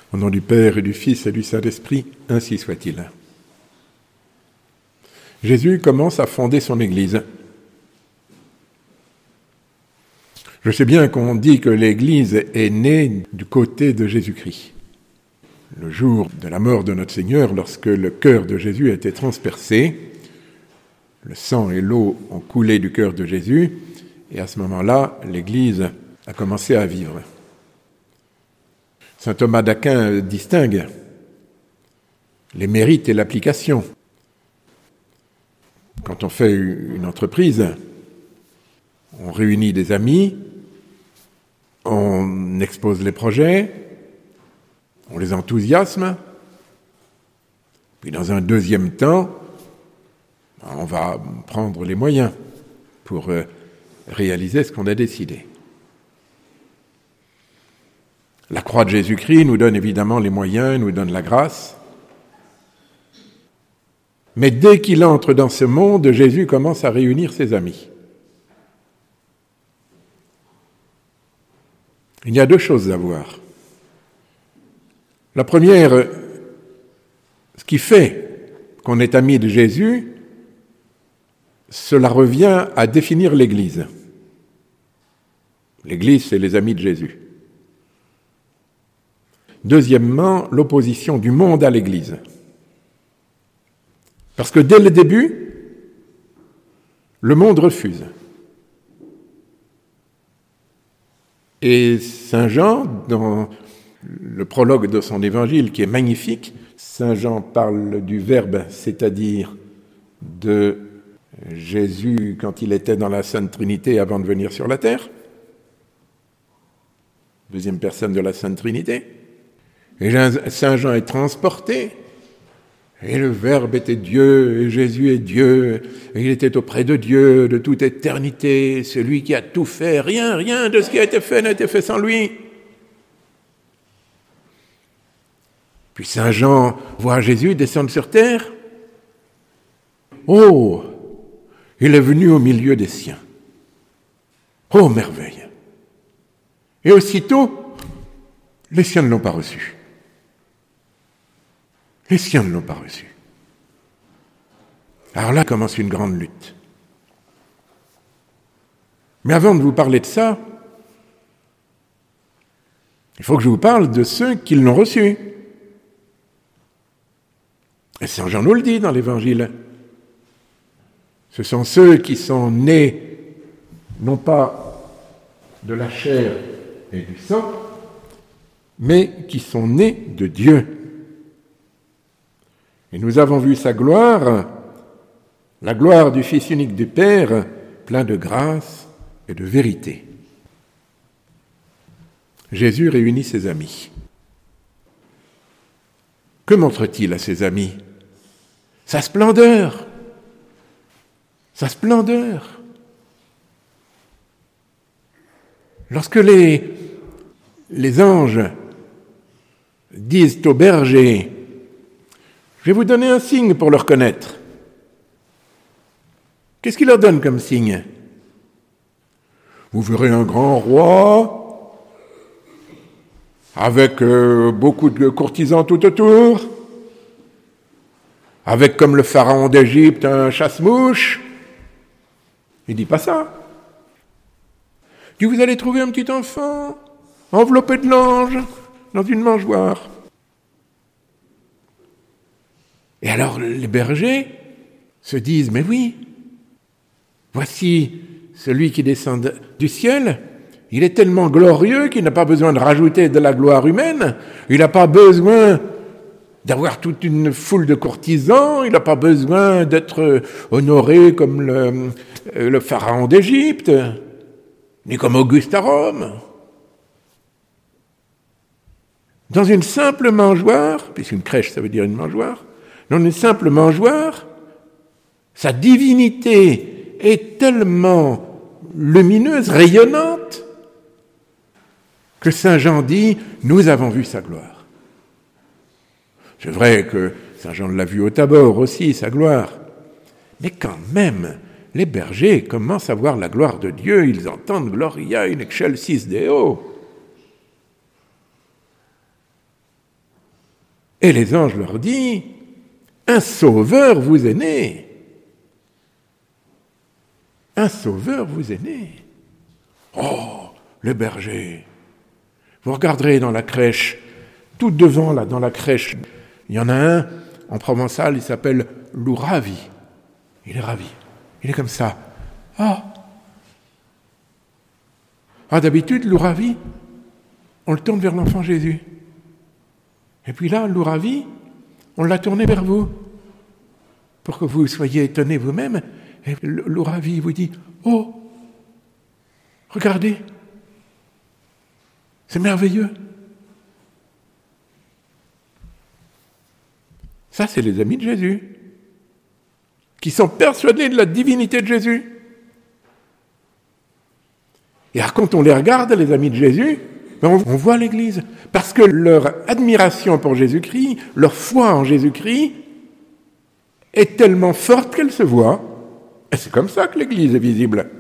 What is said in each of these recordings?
Au nom du Père et du Fils et du Saint-Esprit, ainsi soit-il. Jésus commence à fonder son Église. Je sais bien qu'on dit que l'Église est née du côté de Jésus-Christ. Le jour de la mort de notre Seigneur, lorsque le cœur de Jésus a été transpercé, le sang et l'eau ont coulé du cœur de Jésus, et à ce moment-là, l'Église a commencé à vivre. Saint Thomas d'Aquin distingue les mérites et l'application. Quand on fait une entreprise, on réunit des amis, on expose les projets, on les enthousiasme, puis dans un deuxième temps, on va prendre les moyens pour réaliser ce qu'on a décidé. La croix de Jésus-Christ nous donne évidemment les moyens, nous donne la grâce. Mais dès qu'il entre dans ce monde, Jésus commence à réunir ses amis. Il y a deux choses à voir. La première, ce qui fait qu'on est ami de Jésus, cela revient à définir l'Église. L'Église, c'est les amis de Jésus. Deuxièmement, l'opposition du monde à l'Église. Parce que dès le début, le monde refuse. Et Saint Jean, dans le prologue de son évangile, qui est magnifique, Saint Jean parle du Verbe, c'est-à-dire de Jésus quand il était dans la Sainte Trinité avant de venir sur la terre, deuxième personne de la Sainte Trinité. Et Saint Jean est transporté, et le Verbe était Dieu, et Jésus est Dieu, et il était auprès de Dieu de toute éternité, celui qui a tout fait, rien de ce qui a été fait n'a été fait sans lui. Puis Saint Jean voit Jésus descendre sur terre. Oh, il est venu au milieu des siens. Oh, merveille! Et aussitôt, les siens ne l'ont pas reçu. Les siens ne l'ont pas reçu. Alors là commence une grande lutte. Mais avant de vous parler de ça, il faut que je vous parle de ceux qui l'ont reçu. Et Saint Jean nous le dit dans l'Évangile. Ce sont ceux qui sont nés, non pas de la chair et du sang, mais qui sont nés de Dieu. Et nous avons vu sa gloire, la gloire du Fils unique du Père, plein de grâce et de vérité. Jésus réunit ses amis. Que montre-t-il à ses amis? Sa splendeur. Sa splendeur. Lorsque les anges disent aux bergers, je vais vous donner un signe pour le reconnaître. Qu'est-ce qu'il leur donne comme signe? Vous verrez un grand roi, avec beaucoup de courtisans tout autour, avec comme le pharaon d'Égypte un chasse-mouche. Il dit pas ça. Il dit, vous allez trouver un petit enfant, enveloppé de l'ange, dans une mangeoire. Et alors les bergers se disent, mais oui, voici celui qui descend du ciel, il est tellement glorieux qu'il n'a pas besoin de rajouter de la gloire humaine, il n'a pas besoin d'avoir toute une foule de courtisans, il n'a pas besoin d'être honoré comme le pharaon d'Égypte, ni comme Auguste à Rome. Dans une simple mangeoire, puisqu'une crèche ça veut dire une mangeoire, dans une simple mangeoire, sa divinité est tellement lumineuse, rayonnante, que Saint Jean dit « Nous avons vu sa gloire ». C'est vrai que Saint Jean l'a vu au Tabor aussi, sa gloire. Mais quand même, les bergers commencent à voir la gloire de Dieu, ils entendent « Gloria in excelsis Deo ». Et les anges leur disent, un sauveur vous est né. Un sauveur vous est né. Oh, le berger. Vous regarderez dans la crèche, tout devant, là, dans la crèche, il y en a un, en provençal, il s'appelle l'Ouravi. Il est ravi. Il est comme ça. D'habitude, l'Ouravi, on le tourne vers l'enfant Jésus. Et puis là, l'Ouravi, on l'a tourné vers vous, pour que vous soyez étonnés vous-même. Et l'Ouravi vous dit, oh, regardez, c'est merveilleux. Ça, c'est les amis de Jésus, qui sont persuadés de la divinité de Jésus. Et alors, quand on les regarde, les amis de Jésus, on voit l'Église. Parce que leur admiration pour Jésus-Christ, leur foi en Jésus-Christ, est tellement forte qu'elle se voit. Et c'est comme ça que l'Église est visible.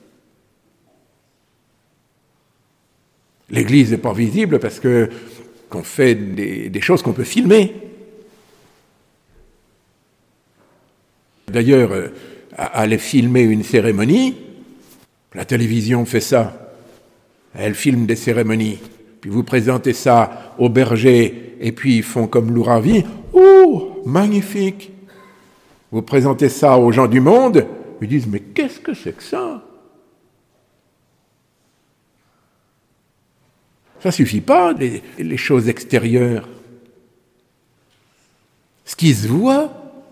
L'Église n'est pas visible parce qu'on fait des choses qu'on peut filmer. D'ailleurs, aller filmer une cérémonie, la télévision fait ça. Elle filme des cérémonies. Puis vous présentez ça aux bergers, et puis ils font comme l'Ouravi. Oh, magnifique! Vous présentez ça aux gens du monde, ils disent, mais qu'est-ce que c'est que ça? Ça ne suffit pas, les choses extérieures. Ce qui se voit,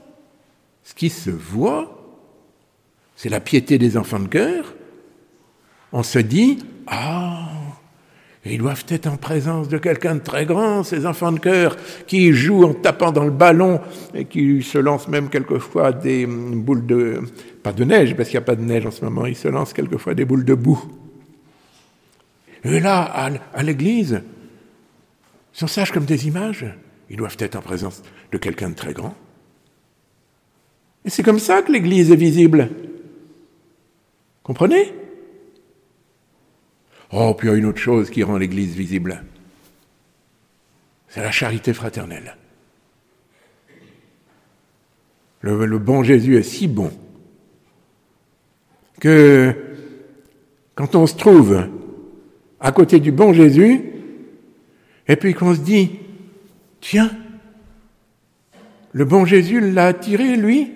c'est la piété des enfants de cœur. On se dit, ils doivent être en présence de quelqu'un de très grand, ces enfants de cœur, qui jouent en tapant dans le ballon et qui se lancent même quelquefois des boules de... pas de neige, parce qu'il n'y a pas de neige en ce moment, ils se lancent quelquefois des boules de boue. Et là, à l'église, ils sont sages comme des images. Ils doivent être en présence de quelqu'un de très grand. Et c'est comme ça que l'église est visible. Comprenez ? Puis il y a une autre chose qui rend l'Église visible. C'est la charité fraternelle. Le bon Jésus est si bon que quand on se trouve à côté du bon Jésus, et puis qu'on se dit, tiens, le bon Jésus l'a attiré, lui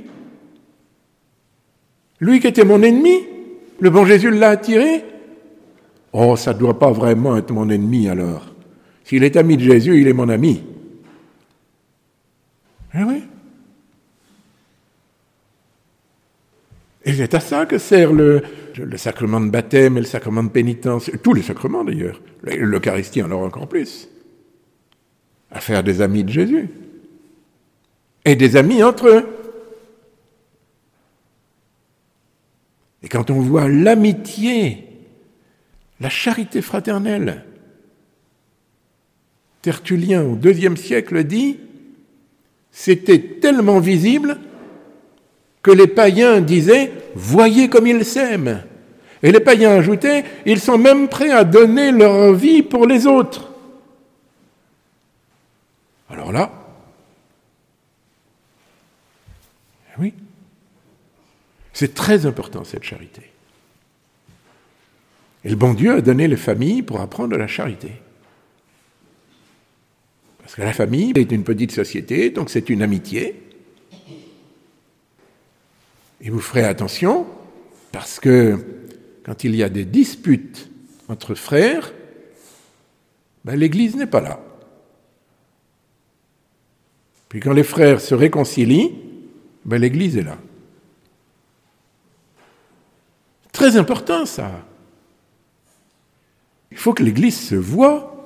qui était mon ennemi, le bon Jésus l'a attiré. Ça ne doit pas vraiment être mon ennemi alors. S'il est ami de Jésus, il est mon ami. Eh oui. Et c'est à ça que sert le sacrement de baptême et le sacrement de pénitence, tous les sacrements d'ailleurs, l'Eucharistie en aura encore plus, à faire des amis de Jésus. Et des amis entre eux. Et quand on voit l'amitié, la charité fraternelle, Tertullien au IIe siècle dit, c'était tellement visible que les païens disaient « Voyez comme ils s'aiment ». Et les païens ajoutaient « Ils sont même prêts à donner leur vie pour les autres ». Alors là, oui, c'est très important cette charité. Et le bon Dieu a donné les familles pour apprendre la charité. Parce que la famille est une petite société, donc c'est une amitié. Et vous ferez attention, parce que quand il y a des disputes entre frères, l'Église n'est pas là. Puis quand les frères se réconcilient, l'Église est là. Très important ça. Il faut que l'Église se voie.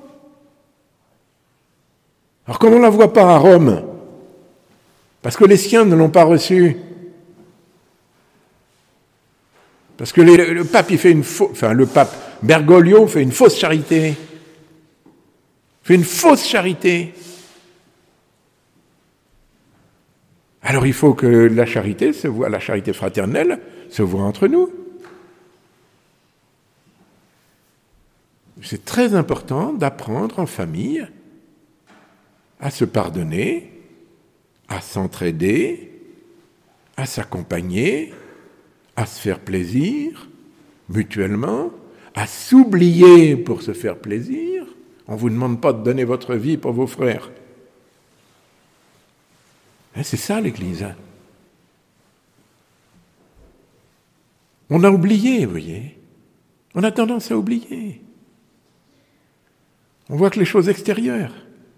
Alors comme on ne la voit pas à Rome, parce que les siens ne l'ont pas reçue, parce que le pape, il fait le pape Bergoglio fait une fausse charité. Alors il faut que la charité se voie, la charité fraternelle se voit entre nous. C'est très important d'apprendre en famille à se pardonner, à s'entraider, à s'accompagner, à se faire plaisir mutuellement, à s'oublier pour se faire plaisir. On ne vous demande pas de donner votre vie pour vos frères. C'est ça l'Église. On a oublié, vous voyez. On a tendance à oublier. On voit que les choses extérieures.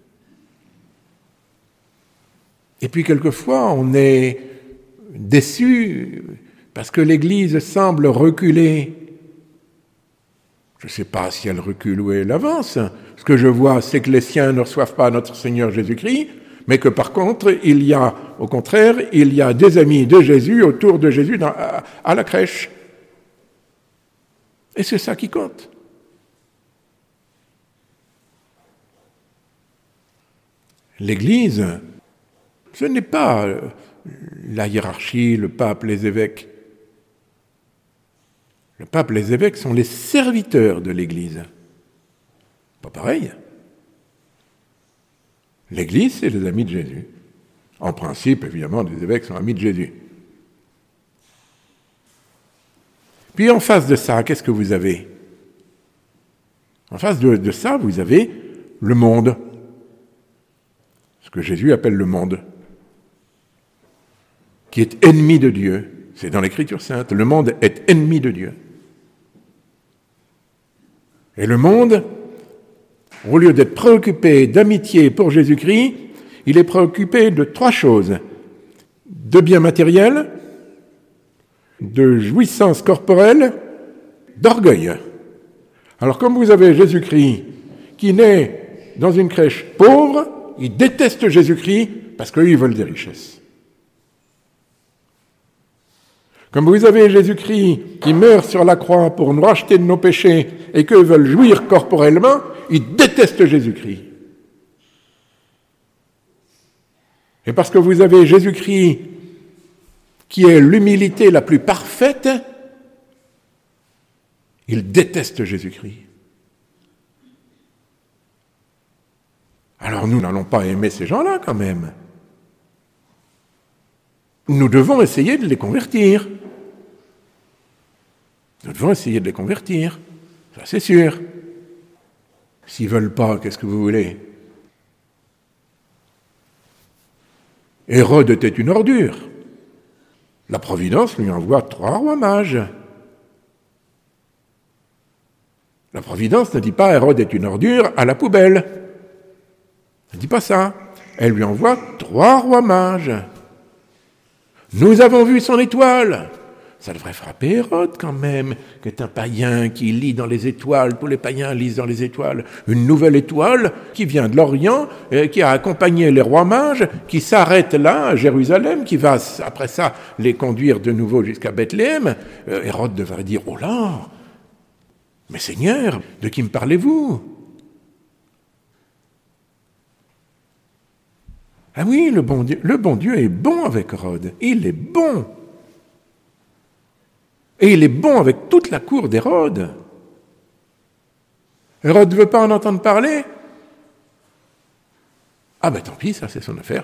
Et puis quelquefois, on est déçu parce que l'Église semble reculer. Je ne sais pas si elle recule ou elle avance. Ce que je vois, c'est que les siens ne reçoivent pas notre Seigneur Jésus-Christ, mais que par contre, au contraire, il y a des amis de Jésus autour de Jésus à la crèche. Et c'est ça qui compte. L'Église, ce n'est pas la hiérarchie, le pape, les évêques. Le pape, les évêques sont les serviteurs de l'Église. Pas pareil. L'Église, c'est les amis de Jésus. En principe, évidemment, les évêques sont amis de Jésus. Puis en face de ça, qu'est-ce que vous avez ? En face de ça, vous avez le monde. Ce que Jésus appelle le monde. Qui est ennemi de Dieu. C'est dans l'Écriture sainte. Le monde est ennemi de Dieu. Et le monde, au lieu d'être préoccupé d'amitié pour Jésus-Christ, il est préoccupé de 3 choses. De biens matériels, de jouissance corporelle, d'orgueil. Alors comme vous avez Jésus-Christ qui naît dans une crèche pauvre, il déteste Jésus-Christ parce qu'eux, ils veulent des richesses. Comme vous avez Jésus-Christ qui meurt sur la croix pour nous racheter de nos péchés et qu'eux veulent jouir corporellement, ils détestent Jésus-Christ. Et parce que vous avez Jésus-Christ qui est l'humilité la plus parfaite, ils détestent Jésus-Christ. Alors nous n'allons pas aimer ces gens-là quand même. Nous devons essayer de les convertir. Nous devons essayer de les convertir. Ça, c'est sûr. S'ils ne veulent pas, qu'est-ce que vous voulez ? Hérode était une ordure. La Providence lui envoie 3 rois mages. La Providence ne dit pas Hérode est une ordure à la poubelle. Elle ne dit pas ça. Elle lui envoie 3 rois mages. Nous avons vu son étoile. Ça devrait frapper Hérode quand même, qui est un païen qui lit dans les étoiles. Tous les païens lisent dans les étoiles. Une nouvelle étoile qui vient de l'Orient, qui a accompagné les rois mages, qui s'arrête là, à Jérusalem, qui va après ça les conduire de nouveau jusqu'à Bethléem. Hérode devrait dire, oh là, mais Seigneur, de qui me parlez-vous ? Ah oui, le bon Dieu est bon avec Hérode. Il est bon. Et il est bon avec toute la cour d'Hérode. Hérode ne veut pas en entendre parler ? Ah ben tant pis, ça c'est son affaire.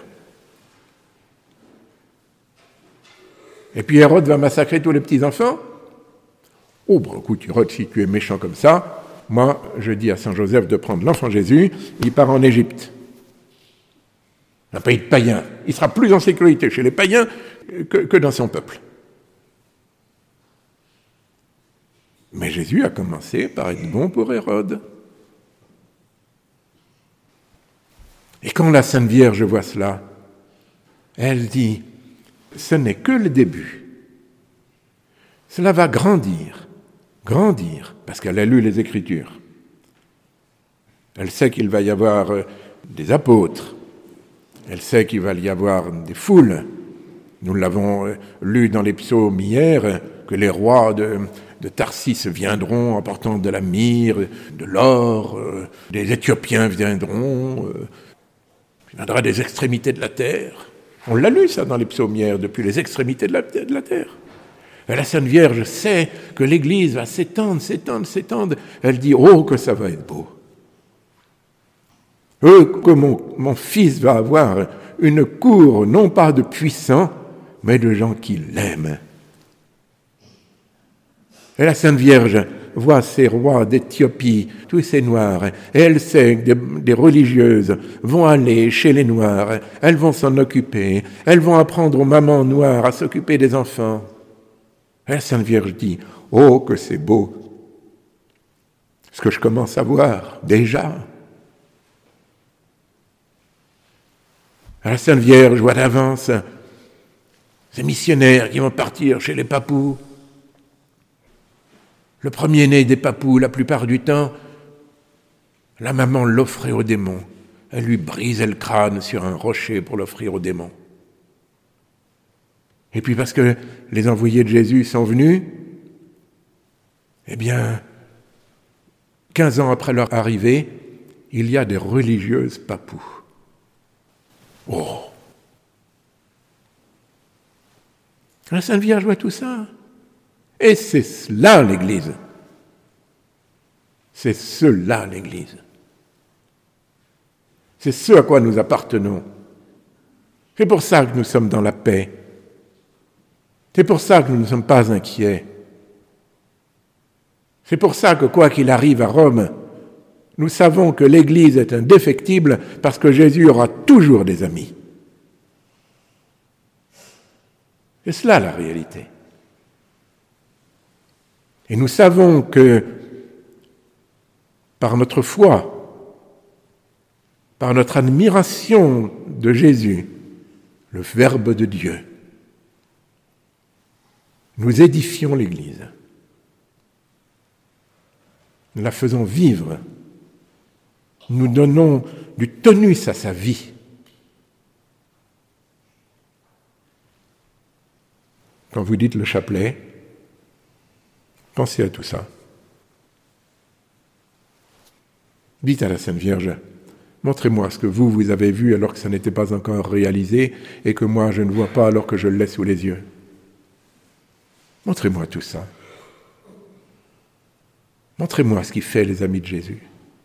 Et puis Hérode va massacrer tous les petits-enfants ? Oh, ben écoute, Hérode, si tu es méchant comme ça, moi je dis à Saint Joseph de prendre l'enfant Jésus, il part en Égypte. Un pays de païens. Il sera plus en sécurité chez les païens que dans son peuple. Mais Jésus a commencé par être bon pour Hérode. Et quand la Sainte Vierge voit cela, elle dit, ce n'est que le début. Cela va grandir, parce qu'elle a lu les Écritures. Elle sait qu'il va y avoir des apôtres. Elle sait qu'il va y avoir des foules. Nous l'avons lu dans les psaumes hier, que les rois de Tarsis viendront apportant de la myrrhe, de l'or, des Éthiopiens viendront, il viendra des extrémités de la terre. On l'a lu ça dans les psaumes hier, depuis les extrémités de la terre. Et la Sainte Vierge sait que l'Église va s'étendre. Elle dit, oh que ça va être beau. Que mon fils va avoir une cour, non pas de puissants, mais de gens qui l'aiment. Et la Sainte Vierge voit ces rois d'Éthiopie, tous ces Noirs, et elle sait que des religieuses vont aller chez les Noirs, elles vont s'en occuper, elles vont apprendre aux mamans noires à s'occuper des enfants. Et la Sainte Vierge dit, « Oh, que c'est beau !» Ce que je commence à voir, déjà. La Sainte Vierge voit d'avance ces missionnaires qui vont partir chez les papous. Le premier-né des papous, la plupart du temps, la maman l'offrait au démon. Elle lui brisait le crâne sur un rocher pour l'offrir au démon. Et puis parce que les envoyés de Jésus sont venus, eh bien, 15 ans après leur arrivée, il y a des religieuses papous. Oh! La Sainte Vierge voit tout ça. Et c'est cela l'Église. C'est cela l'Église. C'est ce à quoi nous appartenons. C'est pour ça que nous sommes dans la paix. C'est pour ça que nous ne sommes pas inquiets. C'est pour ça que quoi qu'il arrive à Rome, nous savons que l'Église est indéfectible parce que Jésus aura toujours des amis. C'est cela la réalité. Et nous savons que par notre foi, par notre admiration de Jésus, le Verbe de Dieu, nous édifions l'Église. Nous la faisons vivre. Nous donnons du tonus à sa vie. Quand vous dites le chapelet, pensez à tout ça. Dites à la Sainte Vierge, montrez-moi ce que vous avez vu alors que ça n'était pas encore réalisé et que moi je ne vois pas alors que je l'ai sous les yeux. Montrez-moi tout ça. Montrez-moi ce qui fait les amis de Jésus.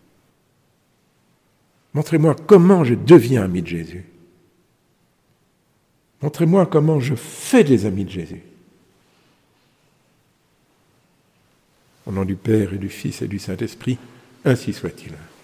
Montrez-moi comment je deviens ami de Jésus. Montrez-moi comment je fais des amis de Jésus. Au nom du Père et du Fils et du Saint-Esprit, ainsi soit-il.